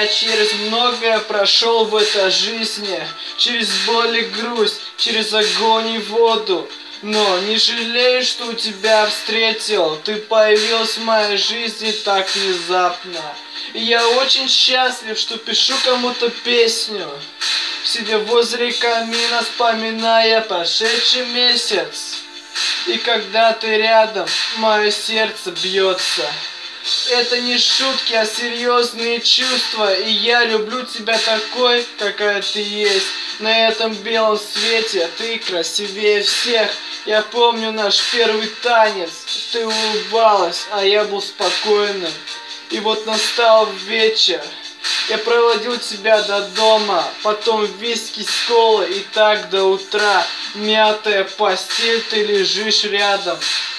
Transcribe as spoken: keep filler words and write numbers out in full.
Я через многое прошел в этой жизни, через боль и грусть, через огонь и воду. Но не жалею, что у тебя встретил. Ты появилась в моей жизни так внезапно. И я очень счастлив, что пишу кому-то песню, сидя возле камина, вспоминая прошедший месяц. И когда ты рядом, мое сердце бьется. Это не шутки, а серьезные чувства. И я люблю тебя такой, какая ты есть. На этом белом свете ты красивее всех. Я помню наш первый танец. Ты улыбалась, а я был спокойным. И вот настал вечер. Я проводил тебя до дома, потом виски с колой, и так до утра. Мятая постель, ты лежишь рядом.